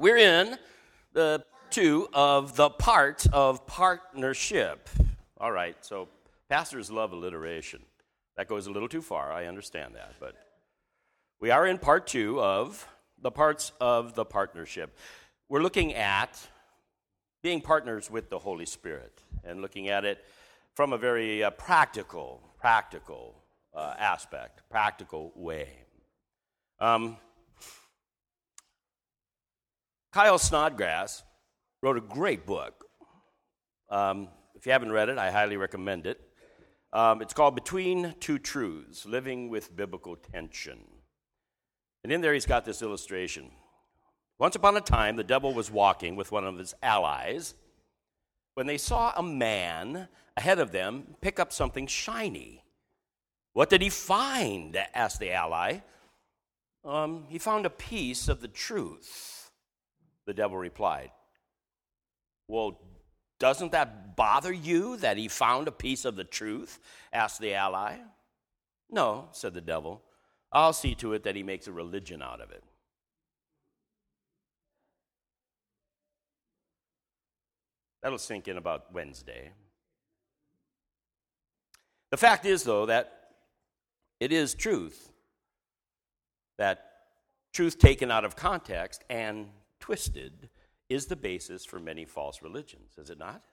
We're in the 2 of the parts of partnership. All right, so pastors love alliteration. That goes a little too far, I understand that. But we are in part 2 of the parts of the partnership. We're looking at being partners with the Holy Spirit and looking at it from a very practical aspect, practical way. Kyle Snodgrass wrote a great book. If you haven't read it, I highly recommend it. It's called Between Two Truths, Living with Biblical Tension. And in there he's got this illustration. Once upon a time, the devil was walking with one of his allies when they saw a man ahead of them pick up something shiny. What did he find? Asked the ally. He found a piece of the truth, the devil replied. Well, doesn't that bother you that he found a piece of the truth? Asked the ally. No, said the devil. I'll see to it that he makes a religion out of it. That'll sink in about Wednesday. The fact is, though, that it is truth. That truth taken out of context and twisted is the basis for many false religions, is it not?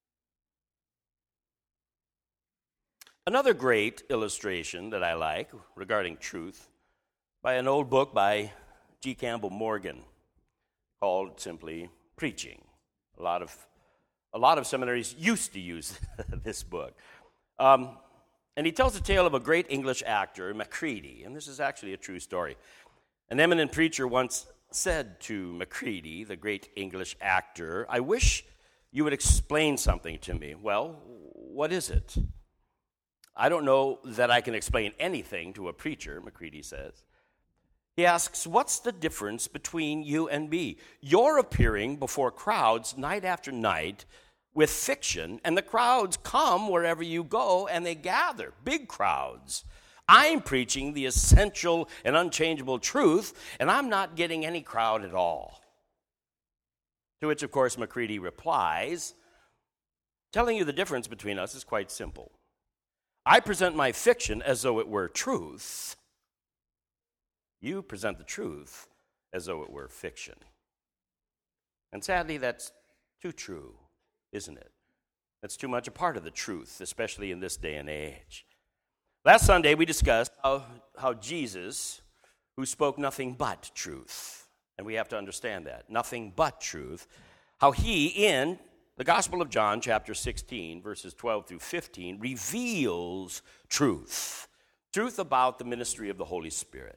Another great illustration that I like regarding truth by an old book by G. Campbell Morgan called simply Preaching. A lot of seminaries used to use this book. And he tells the tale of a great English actor, Macready, and this is actually a true story. An eminent preacher once said to Macready, the great English actor, I wish you would explain something to me. Well, what is it? I don't know that I can explain anything to a preacher, Macready says. He asks, what's the difference between you and me? You're appearing before crowds night after night with fiction, and the crowds come wherever you go, and they gather, big crowds. I'm preaching the essential and unchangeable truth, and I'm not getting any crowd at all. To which, of course, Macready replies, telling you the difference between us is quite simple. I present my fiction as though it were truth. You present the truth as though it were fiction. And sadly, that's too true, isn't it? That's too much a part of the truth, especially in this day and age. Last Sunday, we discussed how Jesus, who spoke nothing but truth, and we have to understand that, nothing but truth, how he, in the Gospel of John, chapter 16, verses 12 through 15, reveals truth about the ministry of the Holy Spirit.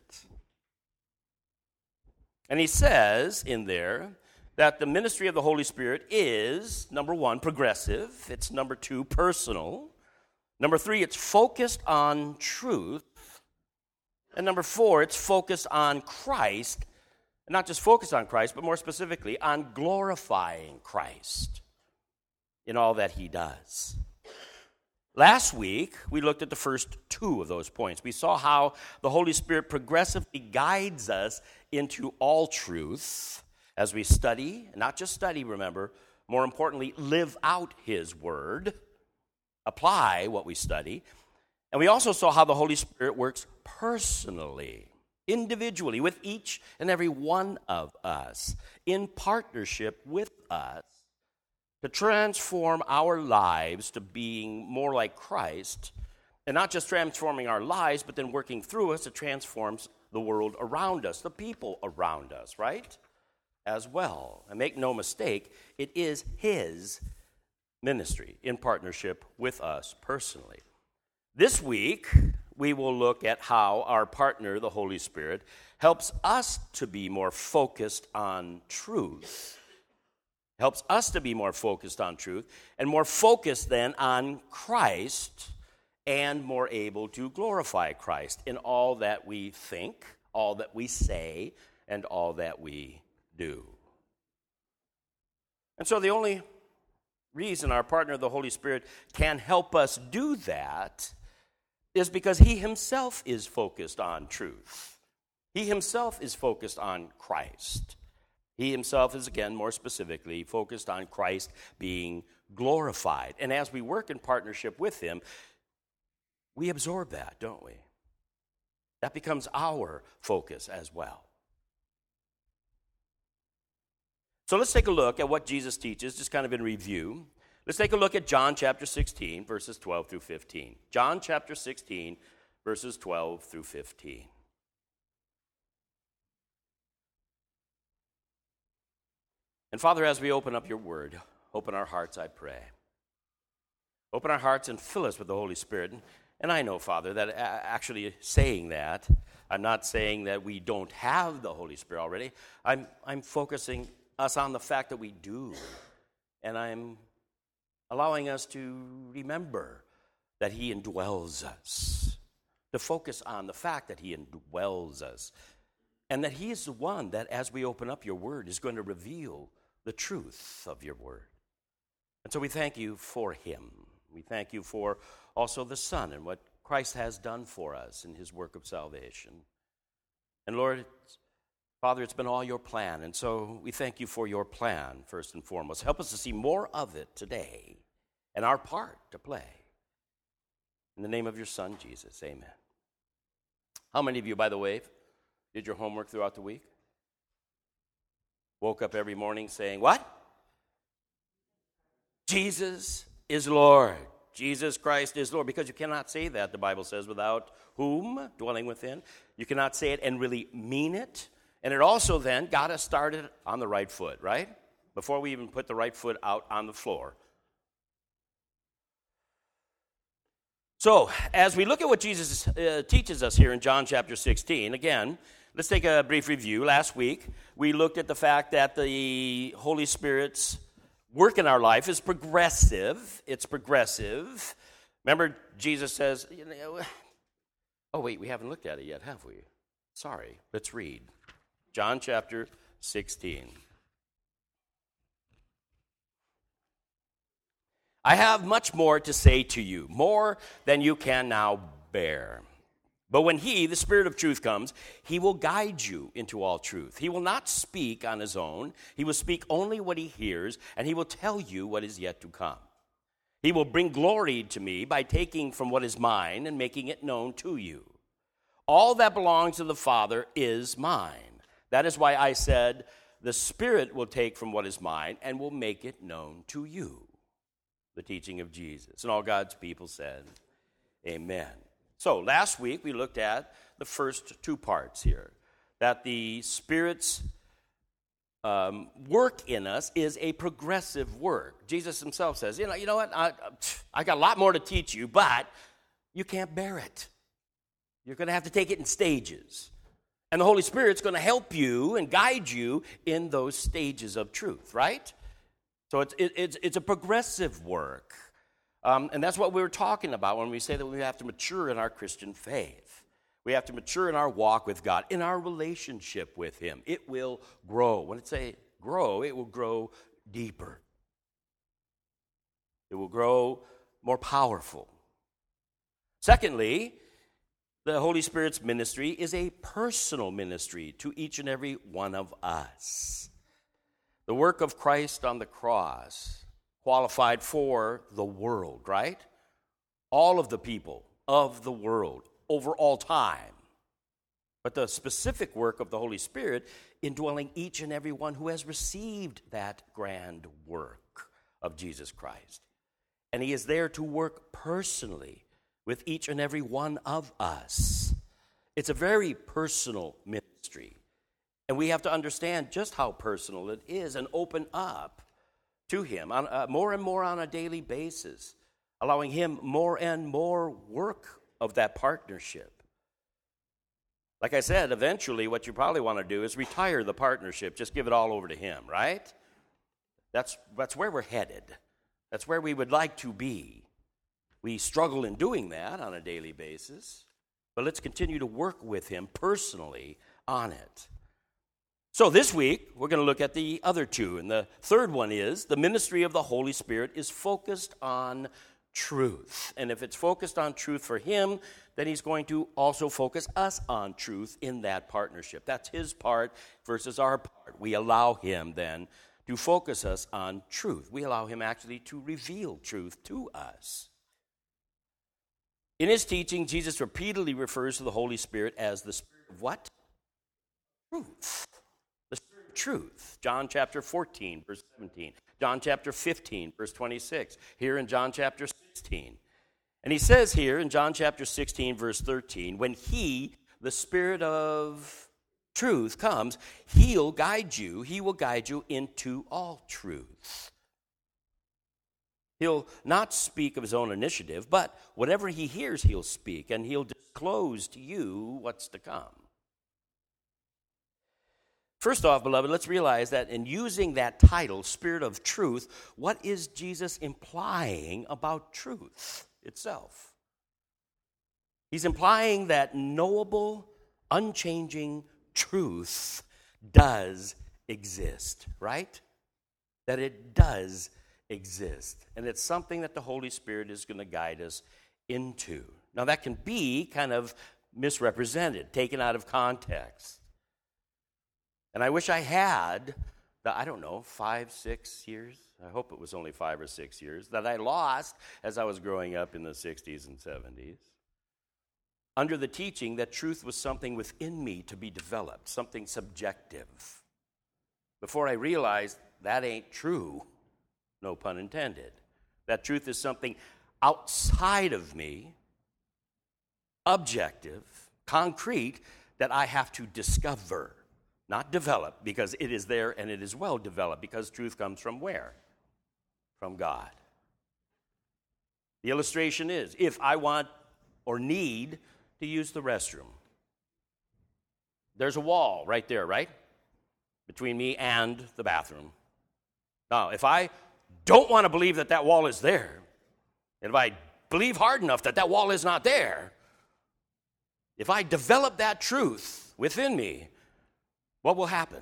And he says in there that the ministry of the Holy Spirit is, number 1, progressive. It's, number 2, personal. Number 3, it's focused on truth. And number 4, it's focused on Christ. And not just focused on Christ, but more specifically on glorifying Christ in all that he does. Last week, we looked at the first 2 of those points. We saw how the Holy Spirit progressively guides us into all truth as we study, not just study, remember, more importantly, live out his word, apply what we study. And we also saw how the Holy Spirit works personally, individually, with each and every one of us, in partnership with us, to transform our lives to being more like Christ, and not just transforming our lives, but then working through us, it transforms the world around us, the people around us, right? As well. And make no mistake, it is his ministry in partnership with us personally. This week, we will look at how our partner, the Holy Spirit, helps us to be more focused on truth. Helps us to be more focused on truth and more focused then on Christ and more able to glorify Christ in all that we think, all that we say, and all that we do. And so the only reason our partner, the Holy Spirit, can help us do that is because he himself is focused on truth. He himself is focused on Christ. He himself is, again, more specifically focused on Christ being glorified. And as we work in partnership with him, we absorb that, don't we? That becomes our focus as well. So let's take a look at what Jesus teaches, just kind of in review. Let's take a look at John chapter 16, verses 12 through 15. John chapter 16, verses 12 through 15. And Father, as we open up your word, open our hearts, I pray. Open our hearts and fill us with the Holy Spirit. And I know, Father, that actually saying that, I'm not saying that we don't have the Holy Spirit already. I'm focusing us on the fact that we do. And I'm allowing us to remember that he indwells us, to focus on the fact that he indwells us, and that he is the one that, as we open up your word, is going to reveal the truth of your word. And so we thank you for him. We thank you for also the Son and what Christ has done for us in his work of salvation. And Lord, Father, it's been all your plan, and so we thank you for your plan, first and foremost. Help us to see more of it today and our part to play. In the name of your Son, Jesus, amen. How many of you, by the way, did your homework throughout the week? Woke up every morning saying, what? Jesus is Lord. Jesus Christ is Lord. Because you cannot say that, the Bible says, without whom? Dwelling within. You cannot say it and really mean it. And it also then got us started on the right foot, right? Before we even put the right foot out on the floor. So, as we look at what Jesus teaches us here in John chapter 16, again, let's take a brief review. Last week, we looked at the fact that the Holy Spirit's work in our life is progressive. It's progressive. Remember, Jesus says, oh, wait, we haven't looked at it yet, have we? Sorry, let's read. John chapter 16. I have much more to say to you, more than you can now bear. But when he, the Spirit of truth, comes, he will guide you into all truth. He will not speak on his own. He will speak only what he hears, and he will tell you what is yet to come. He will bring glory to me by taking from what is mine and making it known to you. All that belongs to the Father is mine. That is why I said, the Spirit will take from what is mine and will make it known to you. The teaching of Jesus. And all God's people said, amen. So last week we looked at the first two parts here. That the Spirit's work in us is a progressive work. Jesus himself says, you know what, I got a lot more to teach you, but you can't bear it. You're going to have to take it in stages. And the Holy Spirit's going to help you and guide you in those stages of truth, right? So it's a progressive work. And that's what we were talking about when we say that we have to mature in our Christian faith. We have to mature in our walk with God, in our relationship with him. It will grow. When it say grow, it will grow deeper. It will grow more powerful. Secondly, the Holy Spirit's ministry is a personal ministry to each and every one of us. The work of Christ on the cross qualified for the world, right? All of the people of the world over all time. But the specific work of the Holy Spirit indwelling each and every one who has received that grand work of Jesus Christ. And he is there to work personally with each and every one of us. It's a very personal ministry. And we have to understand just how personal it is and open up to him on, more and more on a daily basis, allowing him more and more work of that partnership. Like I said, eventually what you probably want to do is retire the partnership, just give it all over to him, right? That's where we're headed. That's where we would like to be. We struggle in doing that on a daily basis, but let's continue to work with him personally on it. So this week, we're going to look at the other two, and the third one is the ministry of the Holy Spirit is focused on truth. And if it's focused on truth for him, then he's going to also focus us on truth in that partnership. That's his part versus our part. We allow him then to focus us on truth. We allow him actually to reveal truth to us. In his teaching, Jesus repeatedly refers to the Holy Spirit as the Spirit of what? Truth. The Spirit of truth. John chapter 14, verse 17. John chapter 15, verse 26. Here in John chapter 16. And he says here in John chapter 16, verse 13, when he, the Spirit of truth, comes, he'll guide you. He will guide you into all truth. He'll not speak of his own initiative, but whatever he hears, he'll speak, and he'll disclose to you what's to come. First off, beloved, let's realize that in using that title, Spirit of Truth, what is Jesus implying about truth itself? He's implying that knowable, unchanging truth does exist, right? That it does exist. And it's something that the Holy Spirit is going to guide us into. Now, that can be kind of misrepresented, taken out of context. And I wish I had, 5, 6 years, I hope it was only 5 or 6 years, that I lost as I was growing up in the 60s and 70s, under the teaching that truth was something within me to be developed, something subjective. Before I realized that ain't true, no pun intended. That truth is something outside of me, objective, concrete, that I have to discover, not develop, because it is there and it is well developed, because truth comes from where? From God. The illustration is, if I want or need to use the restroom, there's a wall right there, right? Between me and the bathroom. Now, if I don't want to believe that that wall is there, and if I believe hard enough that that wall is not there, if I develop that truth within me, what will happen?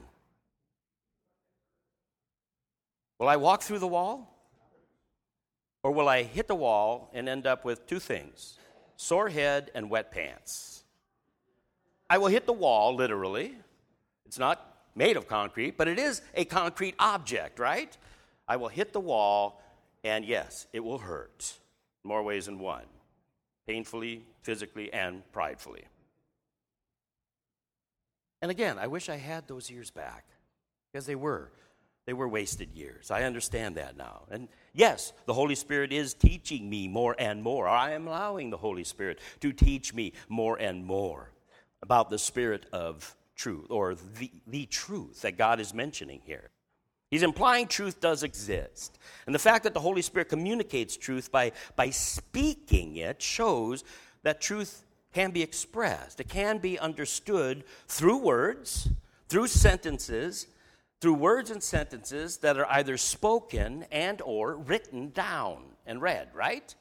Will I walk through the wall? Or will I hit the wall and end up with two things, sore head and wet pants? I will hit the wall, literally. It's not made of concrete, but it is a concrete object, right? I will hit the wall, and yes, it will hurt. More ways than one. Painfully, physically, and pridefully. And again, I wish I had those years back, because they were wasted years. I understand that now. And yes, the Holy Spirit is teaching me more and more. I am allowing the Holy Spirit to teach me more and more about the Spirit of truth, or the truth that God is mentioning here. He's implying truth does exist. And the fact that the Holy Spirit communicates truth by speaking it shows that truth can be expressed. It can be understood through words, through sentences, through words and sentences that are either spoken and or written down and read, right?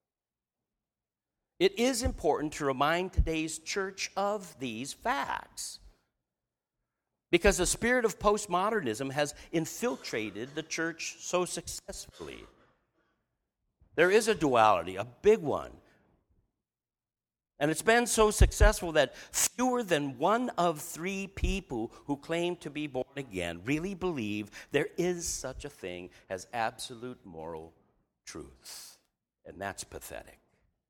It is important to remind today's church of these facts, because the spirit of postmodernism has infiltrated the church so successfully. There is a duality, a big one. And it's been so successful that fewer than 1 of 3 people who claim to be born again really believe there is such a thing as absolute moral truth. And that's pathetic.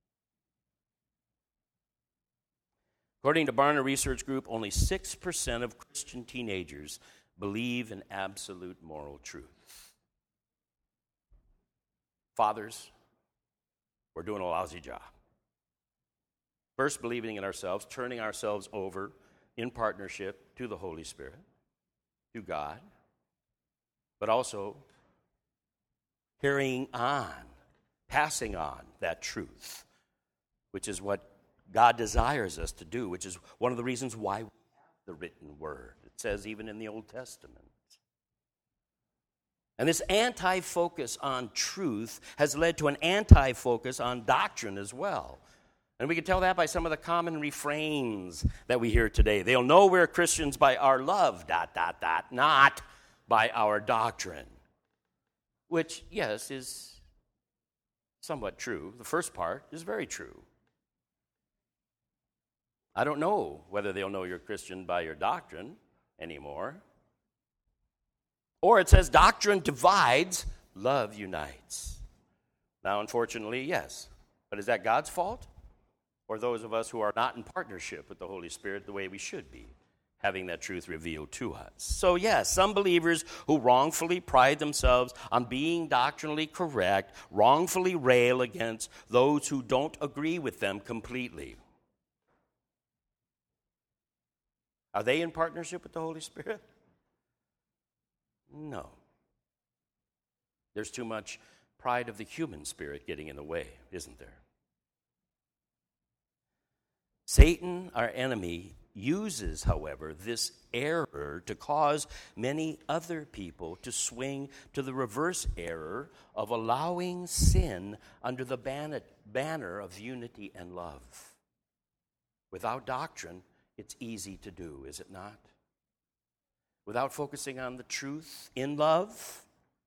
According to Barna Research Group, only 6% of Christian teenagers believe in absolute moral truth. Fathers, we're doing a lousy job. First, believing in ourselves, turning ourselves over in partnership to the Holy Spirit, to God, but also carrying on, passing on that truth, which is what God desires us to do, which is one of the reasons why we have the written word. It says even in the Old Testament. And this anti-focus on truth has led to an anti-focus on doctrine as well. And we can tell that by some of the common refrains that we hear today. They'll know we're Christians by our love, ... not by our doctrine. Which, yes, is somewhat true. The first part is very true. I don't know whether they'll know you're a Christian by your doctrine anymore. Or it says doctrine divides, love unites. Now, unfortunately, yes. But is that God's fault? Or those of us who are not in partnership with the Holy Spirit the way we should be, having that truth revealed to us? So, yes, some believers who wrongfully pride themselves on being doctrinally correct wrongfully rail against those who don't agree with them completely. Are they in partnership with the Holy Spirit? No. There's too much pride of the human spirit getting in the way, isn't there? Satan, our enemy, uses, however, this error to cause many other people to swing to the reverse error of allowing sin under the banner of unity and love. Without doctrine, it's easy to do, is it not? Without focusing on the truth in love,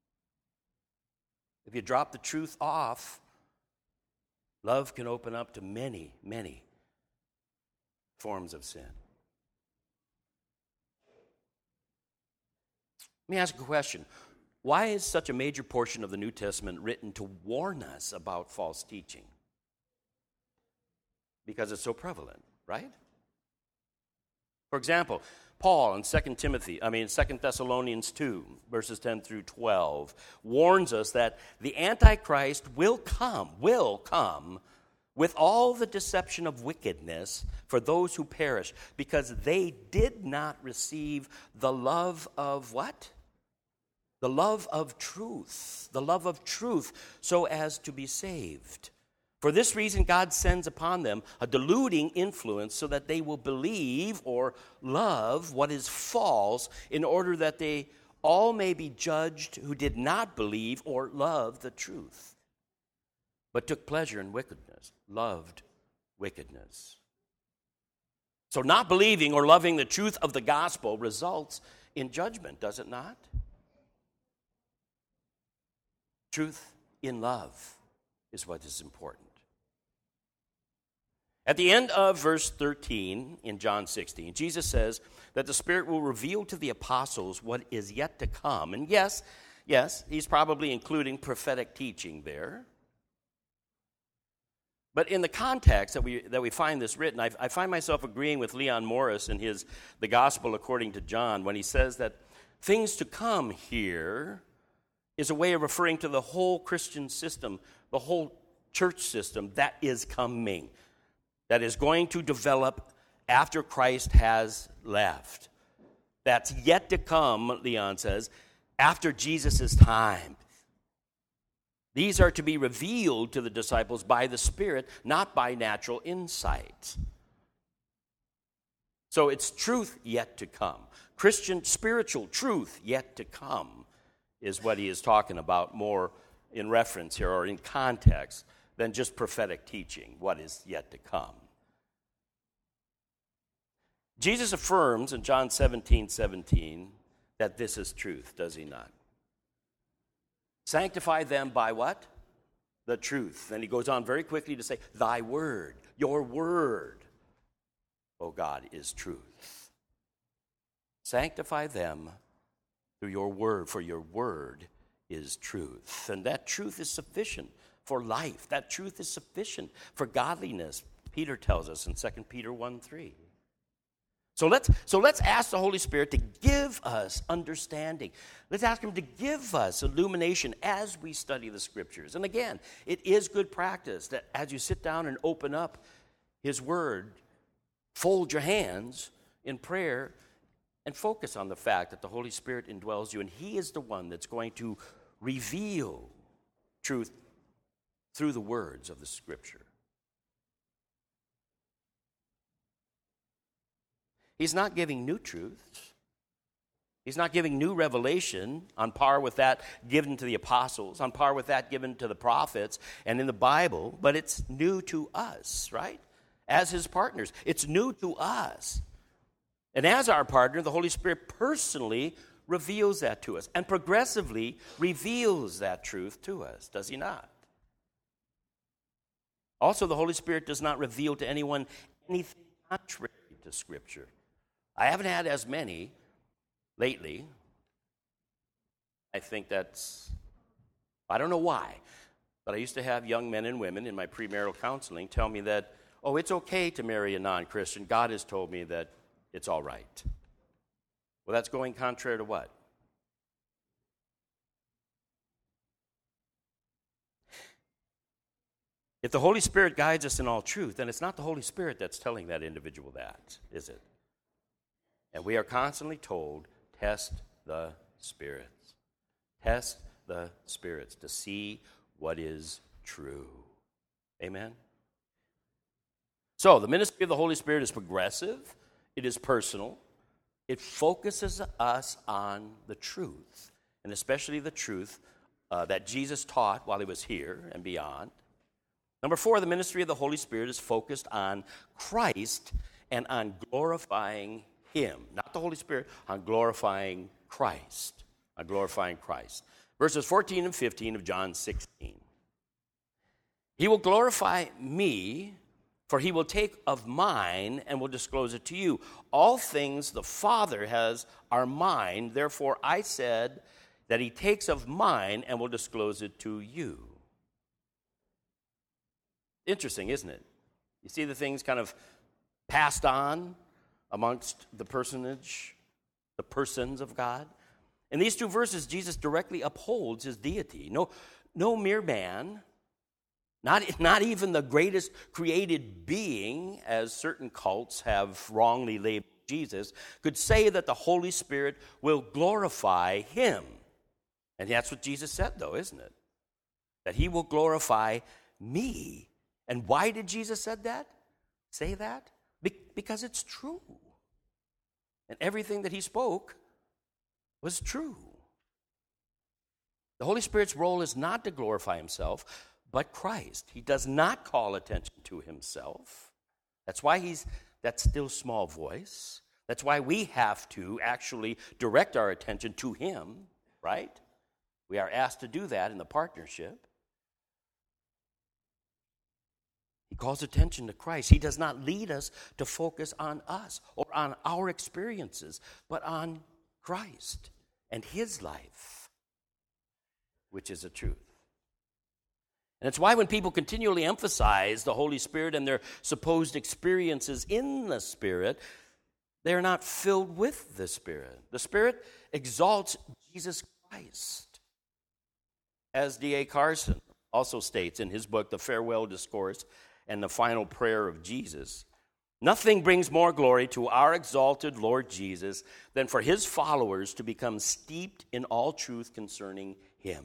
if you drop the truth off, love can open up to many, many forms of sin. Let me ask a question. Why is such a major portion of the New Testament written to warn us about false teaching? Because it's so prevalent, right? For example, Paul in 2 Thessalonians 2, verses 10 through 12, warns us that the Antichrist will come with all the deception of wickedness for those who perish, because they did not receive the love of what? The love of truth. The love of truth, so as to be saved. For this reason, God sends upon them a deluding influence so that they will believe or love what is false, in order that they all may be judged who did not believe or love the truth, but took pleasure in wickedness, loved wickedness. So not believing or loving the truth of the gospel results in judgment, does it not? Truth in love is what is important. At the end of verse 13 in John 16, Jesus says that the Spirit will reveal to the apostles what is yet to come. And yes, he's probably including prophetic teaching there. But in the context that we find this written, I find myself agreeing with Leon Morris in his The Gospel According to John when he says that things to come here is a way of referring to the whole Christian system, the whole church system that is coming, that is going to develop after Christ has left. That's yet to come, Leon says, after Jesus' time. These are to be revealed to the disciples by the Spirit, not by natural insight. So it's truth yet to come. Christian spiritual truth yet to come is what he is talking about more in reference here or in context than just prophetic teaching, what is yet to come. Jesus affirms in John 17:17 that this is truth, does he not? Sanctify them by what? The truth. And he goes on very quickly to say, thy word, your word, O God, is truth. Sanctify them through your word, for your word is truth. And that truth is sufficient for life. That truth is sufficient for godliness, Peter tells us in 2 Peter 1:3. So let's ask the Holy Spirit to give us understanding. Let's ask him to give us illumination as we study the Scriptures. And again, it is good practice that as you sit down and open up his word, fold your hands in prayer and focus on the fact that the Holy Spirit indwells you, and he is the one that's going to reveal truth through the words of the Scripture. He's not giving new truths. He's not giving new revelation on par with that given to the apostles, on par with that given to the prophets and in the Bible, but it's new to us, right? As his partners, it's new to us. And as our partner, the Holy Spirit personally reveals that to us and progressively reveals that truth to us, does he not? Also, the Holy Spirit does not reveal to anyone anything contrary to Scripture. I haven't had as many lately. I think I don't know why, but I used to have young men and women in my premarital counseling tell me that, oh, it's okay to marry a non-Christian. God has told me that it's all right. Well, that's going contrary to what? If the Holy Spirit guides us in all truth, then it's not the Holy Spirit that's telling that individual that, is it? And we are constantly told, test the spirits. Test the spirits to see what is true. Amen? So, the ministry of the Holy Spirit is progressive. It is personal. It focuses us on the truth, and especially the truth that Jesus taught while he was here and beyond. Number 4, the ministry of the Holy Spirit is focused on Christ and on glorifying him. Not the Holy Spirit, on glorifying Christ. On glorifying Christ. Verses 14 and 15 of John 16. He will glorify me, for he will take of mine and will disclose it to you. All things the Father has are mine, therefore I said that he takes of mine and will disclose it to you. Interesting, isn't it? You see the things kind of passed on amongst the persons of God. In these two verses, Jesus directly upholds his deity. No mere man, not even the greatest created being, as certain cults have wrongly labeled Jesus, could say that the Holy Spirit will glorify him. And that's what Jesus said, though, isn't it? That he will glorify me. And why did Jesus say that? Because it's true. And everything that he spoke was true. The Holy Spirit's role is not to glorify himself, but Christ. He does not call attention to himself. That's why he's that still small voice. That's why we have to actually direct our attention to him, right? We are asked to do that in the partnership. He calls attention to Christ. He does not lead us to focus on us or on our experiences, but on Christ and his life, which is the truth. And it's why when people continually emphasize the Holy Spirit and their supposed experiences in the Spirit, they're not filled with the Spirit. The Spirit exalts Jesus Christ. As D.A. Carson also states in his book, The Farewell Discourse and the Final Prayer of Jesus, nothing brings more glory to our exalted Lord Jesus than for his followers to become steeped in all truth concerning him.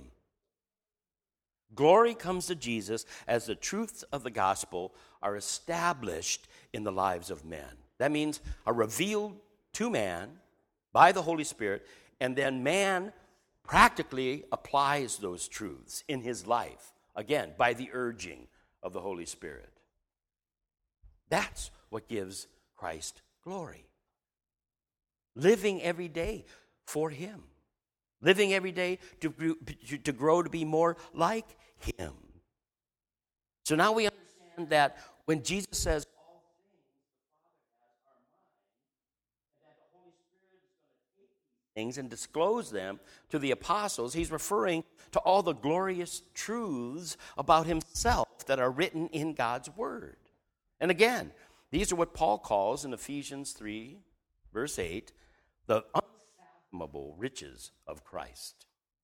Glory comes to Jesus as the truths of the gospel are established in the lives of men. That means are revealed to man by the Holy Spirit, and then man practically applies those truths in his life, again, by the urging of the Holy Spirit. That's what gives Christ glory. Living every day for him. Living every day to grow to be more like him. So now we understand that when Jesus says, all things the Father has are mine, and that the Holy Spirit is going to take these things and disclose them to the apostles, he's referring to all the glorious truths about himself that are written in God's Word. And again, these are what Paul calls in Ephesians 3, verse 8, the unfathomable riches of Christ.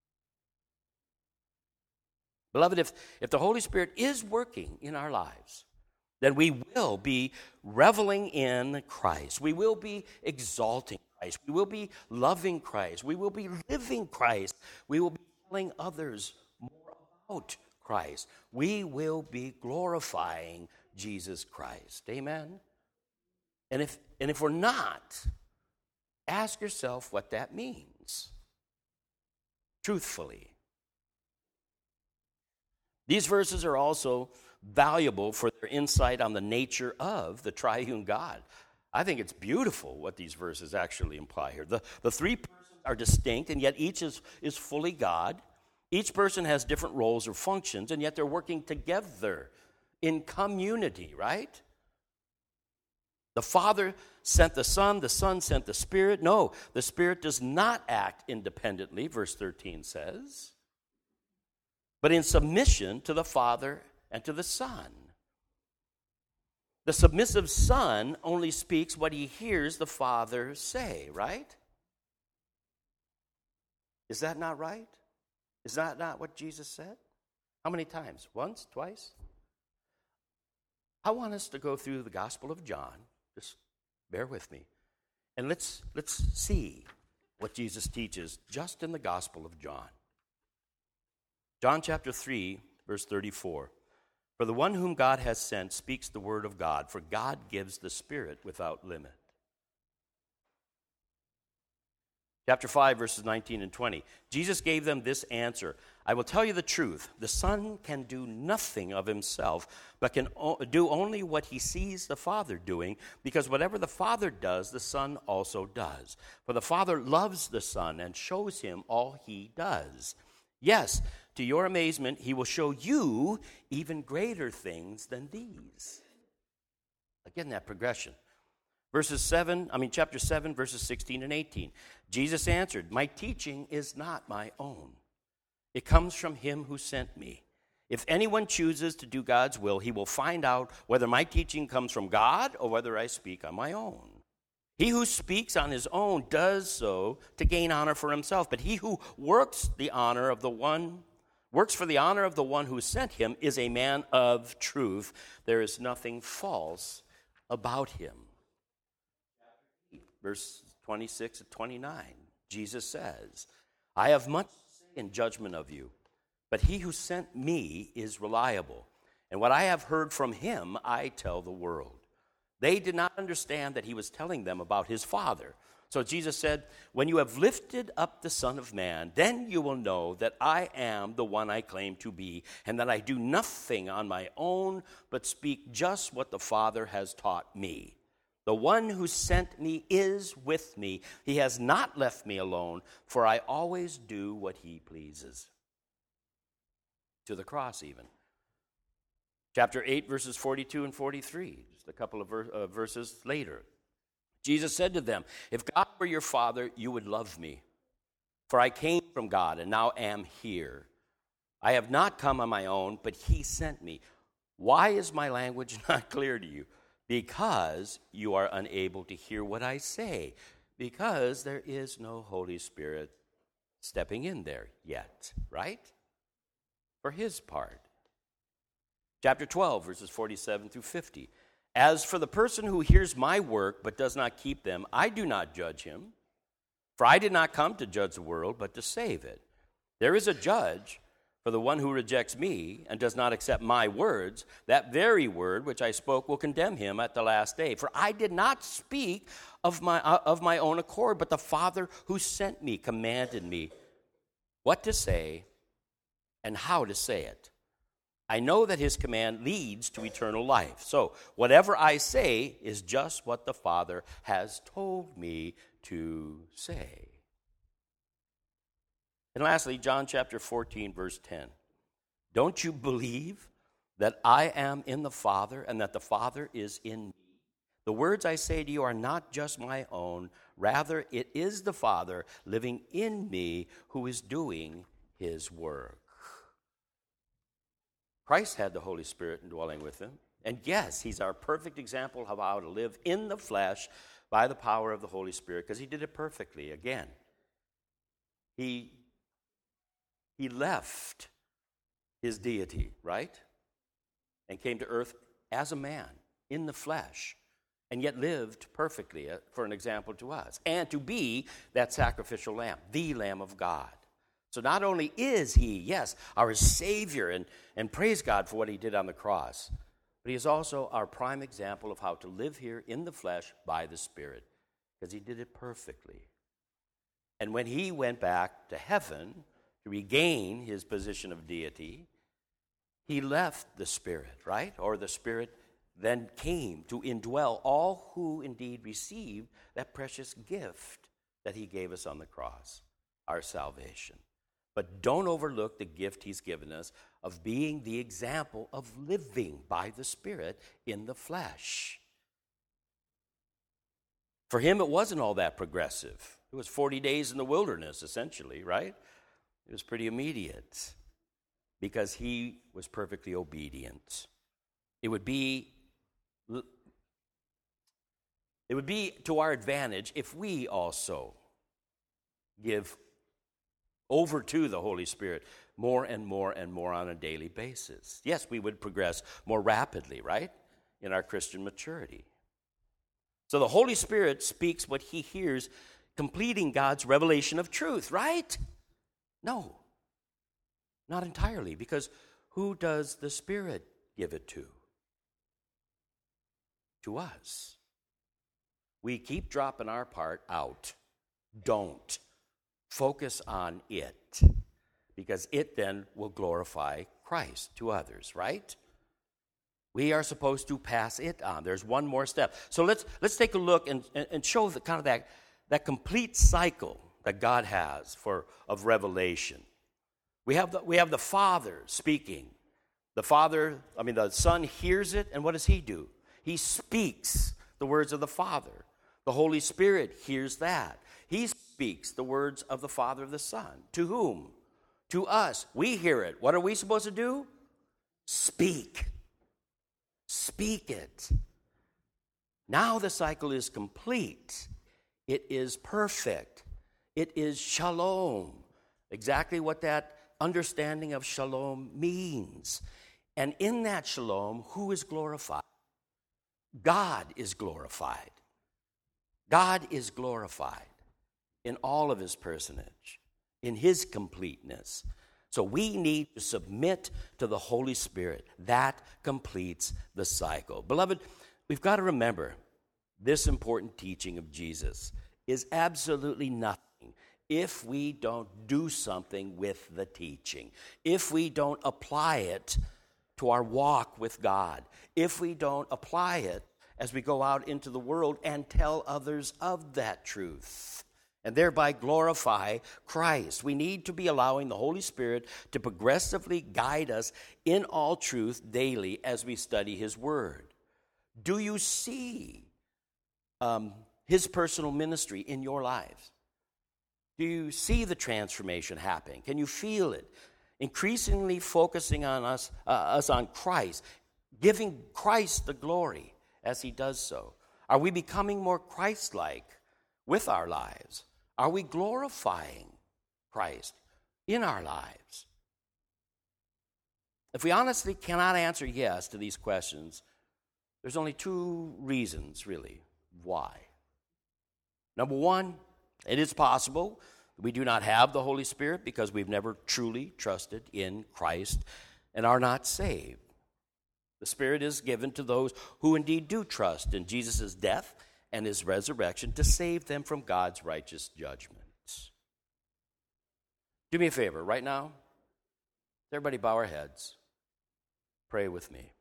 Beloved, if the Holy Spirit is working in our lives, then we will be reveling in Christ. We will be exalting Christ. We will be loving Christ. We will be living Christ. We will be telling others more about Christ. We will be glorifying Jesus Christ. Amen? And if we're not, ask yourself what that means. Truthfully. These verses are also valuable for their insight on the nature of the triune God. I think it's beautiful what these verses actually imply here. The three persons are distinct, and yet each is fully God. Each person has different roles or functions, and yet they're working together in community, right? The Father sent the Son sent the Spirit. No, the Spirit does not act independently, verse 13 says, but in submission to the Father and to the Son. The submissive Son only speaks what he hears the Father say, right? Is that not right? Is that not what Jesus said? How many times? Once? Twice? I want us to go through the Gospel of John. Just bear with me. And let's see what Jesus teaches just in the Gospel of John. John chapter 3, verse 34. For the one whom God has sent speaks the word of God, for God gives the Spirit without limit. Chapter 5, verses 19 and 20. Jesus gave them this answer. I will tell you the truth. The Son can do nothing of himself, but can do only what he sees the Father doing, because whatever the Father does, the Son also does. For the Father loves the Son and shows him all he does. Yes, to your amazement, he will show you even greater things than these. Again, that progression. Chapter 7, verses 16 and 18. Jesus answered, my teaching is not my own. It comes from him who sent me. If anyone chooses to do God's will, he will find out whether my teaching comes from God or whether I speak on my own. He who speaks on his own does so to gain honor for himself, but he who works for the honor of the one who sent him is a man of truth. There is nothing false about him. Verse 26 and 29, Jesus says, I have much to say in judgment of you, but he who sent me is reliable, and what I have heard from him I tell the world. They did not understand that he was telling them about his Father. So Jesus said, when you have lifted up the Son of Man, then you will know that I am the one I claim to be, and that I do nothing on my own, but speak just what the Father has taught me. The one who sent me is with me. He has not left me alone, for I always do what he pleases. To the cross even. Chapter 8, verses 42 and 43, just a couple of verses later. Jesus said to them, if God were your Father, you would love me. For I came from God and now am here. I have not come on my own, but he sent me. Why is my language not clear to you? Because you are unable to hear what I say, because there is no Holy Spirit stepping in there yet, right? For his part. Chapter 12, verses 47 through 50. As for the person who hears my work but does not keep them, I do not judge him. For I did not come to judge the world, but to save it. There is a judge. For the one who rejects me and does not accept my words, that very word which I spoke will condemn him at the last day. For I did not speak of my own accord, but the Father who sent me commanded me what to say and how to say it. I know that his command leads to eternal life. So whatever I say is just what the Father has told me to say. And lastly, John chapter 14, verse 10. Don't you believe that I am in the Father and that the Father is in me? The words I say to you are not just my own. Rather, it is the Father living in me who is doing his work. Christ had the Holy Spirit indwelling with him. And yes, he's our perfect example of how to live in the flesh by the power of the Holy Spirit, because he did it perfectly. Again, he left his deity, right? And came to earth as a man in the flesh, and yet lived perfectly for an example to us, and to be that sacrificial lamb, the Lamb of God. So not only is he, yes, our Savior, and praise God for what he did on the cross, but he is also our prime example of how to live here in the flesh by the Spirit, because he did it perfectly. And when he went back to heaven to regain his position of deity, he left the Spirit, right? Or the Spirit then came to indwell all who indeed received that precious gift that he gave us on the cross, our salvation. But don't overlook the gift he's given us of being the example of living by the Spirit in the flesh. For him, it wasn't all that progressive. It was 40 days in the wilderness, essentially, right? It was pretty immediate because he was perfectly obedient. It would be to our advantage if we also give over to the Holy Spirit more and more and more on a daily basis. Yes, we would progress more rapidly, right, in our Christian maturity. So the Holy Spirit speaks what he hears, completing God's revelation of truth, right? No, not entirely, because who does the Spirit give it to? To us. We keep dropping our part out. Don't. Focus on it, because it then will glorify Christ to others, right? We are supposed to pass it on. There's one more step. So let's take a look and show the kind of that complete cycle that God has of revelation. We have the Father speaking. The Son hears it, and what does he do? He speaks the words of the Father. The Holy Spirit hears that. He speaks the words of the Father of the Son. To whom? To us. We hear it. What are we supposed to do? Speak. Speak it. Now the cycle is complete. It is perfect. It is shalom. Exactly what that understanding of shalom means. And in that shalom, who is glorified? God is glorified. God is glorified in all of his personage, in his completeness. So we need to submit to the Holy Spirit. That completes the cycle. Beloved, we've got to remember this important teaching of Jesus is absolutely nothing if we don't do something with the teaching, if we don't apply it to our walk with God, if we don't apply it as we go out into the world and tell others of that truth, and thereby glorify Christ. We need to be allowing the Holy Spirit to progressively guide us in all truth daily as we study his word. Do you see his personal ministry in your lives? Do you see the transformation happening? Can you feel it? Increasingly focusing on us on Christ, giving Christ the glory as he does so. Are we becoming more Christ-like with our lives? Are we glorifying Christ in our lives? If we honestly cannot answer yes to these questions, there's only two reasons, really, why. Number one, it is possible we do not have the Holy Spirit because we've never truly trusted in Christ and are not saved. The Spirit is given to those who indeed do trust in Jesus' death and his resurrection to save them from God's righteous judgments. Do me a favor right now. Everybody bow our heads. Pray with me.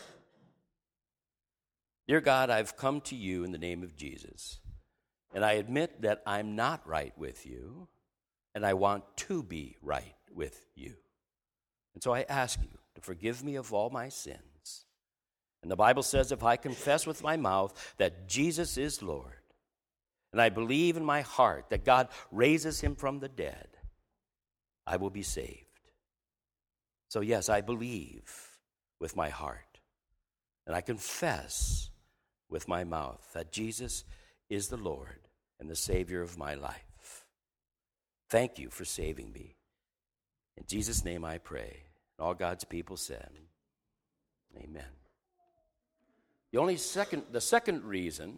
Dear God, I've come to you in the name of Jesus, and I admit that I'm not right with you, and I want to be right with you. And so I ask you to forgive me of all my sins. And the Bible says if I confess with my mouth that Jesus is Lord, and I believe in my heart that God raises him from the dead, I will be saved. So yes, I believe with my heart, and I confess with my mouth that Jesus is the Lord and the Savior of my life. Thank you for saving me. In Jesus' name I pray. And all God's people said, amen. The second reason,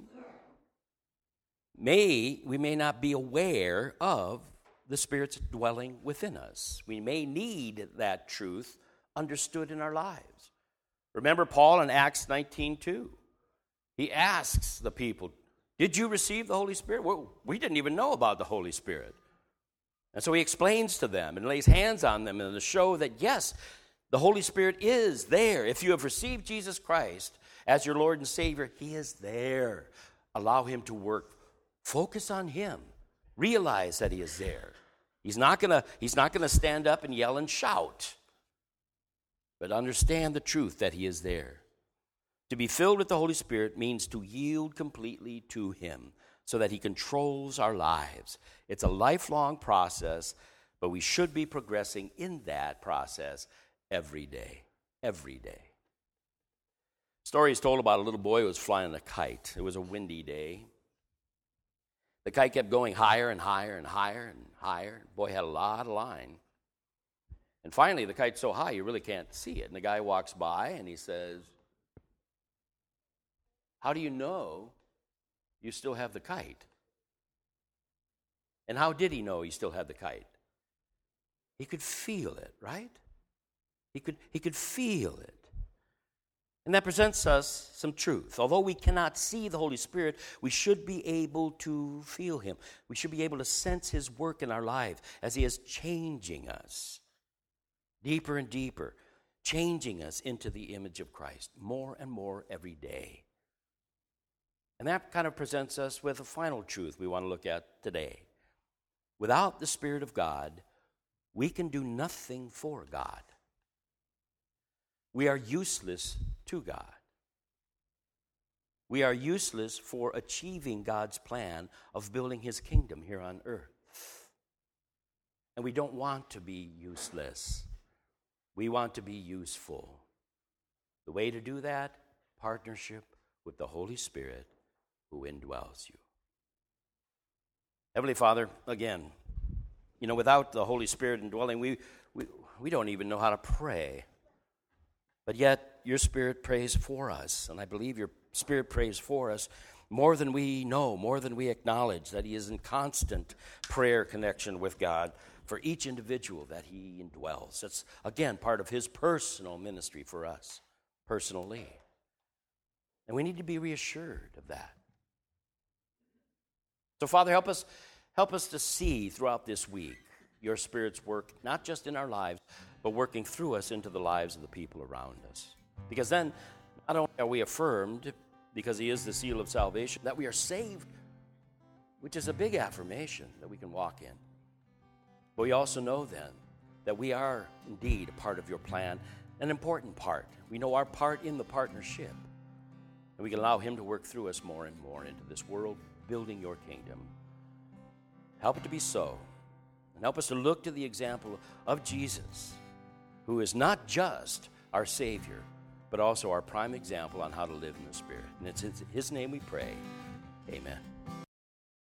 we may not be aware of the Spirit's dwelling within us. We may need that truth understood in our lives. Remember Paul in Acts 19:2. He asks the people, did you receive the Holy Spirit? Well, we didn't even know about the Holy Spirit. And so he explains to them and lays hands on them and to show that, yes, the Holy Spirit is there. If you have received Jesus Christ as your Lord and Savior, he is there. Allow him to work. Focus on him. Realize that he is there. He's not gonna stand up and yell and shout, but understand the truth that he is there. To be filled with the Holy Spirit means to yield completely to him so that he controls our lives. It's a lifelong process, but we should be progressing in that process every day. Every day. Story is told about a little boy who was flying a kite. It was a windy day. The kite kept going higher and higher and higher and higher. The boy had a lot of line. And finally, the kite's so high you really can't see it. And the guy walks by and he says, "How do you know you still have the kite?" And how did he know he still had the kite? He could feel it, right? He could feel it. And that presents us some truth. Although we cannot see the Holy Spirit, we should be able to feel him. We should be able to sense his work in our life as he is changing us deeper and deeper, changing us into the image of Christ more and more every day. And that kind of presents us with a final truth we want to look at today. Without the Spirit of God, we can do nothing for God. We are useless to God. We are useless for achieving God's plan of building his kingdom here on earth. And we don't want to be useless. We want to be useful. The way to do that, partnership with the Holy Spirit who indwells you. Heavenly Father, again, without the Holy Spirit indwelling, we don't even know how to pray. But yet, your Spirit prays for us, and I believe your Spirit prays for us more than we know, more than we acknowledge, that he is in constant prayer connection with God for each individual that he indwells. That's, again, part of his personal ministry for us, personally. And we need to be reassured of that. So, Father, help us to see throughout this week your Spirit's work, not just in our lives, but working through us into the lives of the people around us. Because then, not only are we affirmed, because he is the seal of salvation, that we are saved, which is a big affirmation that we can walk in. But we also know then that we are indeed a part of your plan, an important part. We know our part in the partnership. And we can allow him to work through us more and more into this world, building your kingdom. Help it to be so. And help us to look to the example of Jesus, who is not just our Savior, but also our prime example on how to live in the Spirit. And it's in his name we pray. Amen.